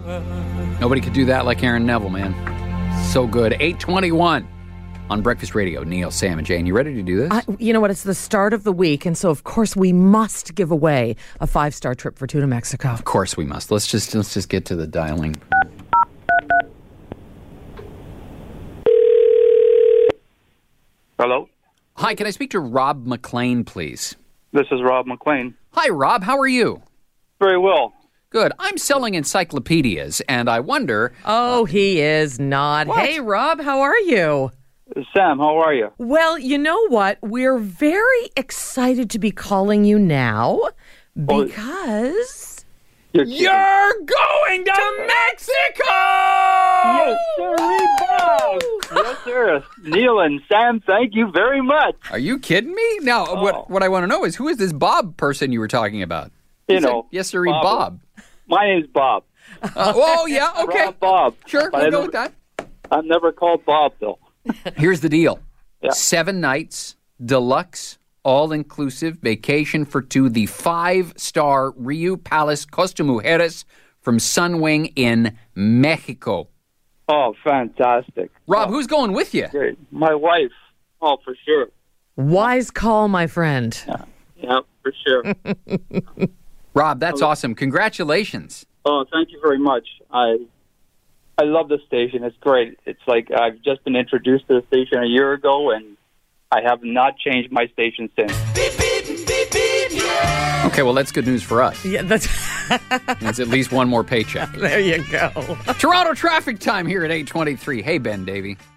Nobody could do that like Aaron Neville, man. So good. 8:21 on Breakfast Radio. Neil, Sam, and Jane. You ready to do this? You know what? It's the start of the week, and so, of course, we must give away a 5-star trip for two to Mexico. Of course we must. Let's just get to the dialing. Hello? Hi, can I speak to Rob McLean, please? This is Rob McLean. Hi, Rob. How are you? Very well. Good. I'm selling encyclopedias, and I wonder... Oh, he is not. What? Hey, Rob, how are you? Sam, how are you? Well, you know what? We're very excited to be calling you now because... You're going to Mexico! Yes, sir, Bob. Yes, sir. Neil and Sam, thank you very much. Are you kidding me? Now, what I want to know is, who is this Bob person you were talking about? Yes, sir, Bob. My name's Bob. Oh, yeah, okay. Bob. Sure, we'll go with that. I'm never called Bob, though. Here's the deal. Yeah. 7 nights, deluxe, all-inclusive, vacation for two, the 5-star Riu Palace Costa Mujeres from Sunwing in Mexico. Oh, fantastic. Rob, who's going with you? Great. My wife. Oh, for sure. Wise call, my friend. Yeah, for sure. Rob, that's awesome. Congratulations. Oh, thank you very much. I love the station. It's great. It's like I've just been introduced to the station a year ago, and I have not changed my station since. Beep, beep, beep, beep, yeah. Okay, well, that's good news for us. Yeah, that's... It's at least one more paycheck. There you go. Toronto traffic time here at 8:23. Hey, Ben Davey.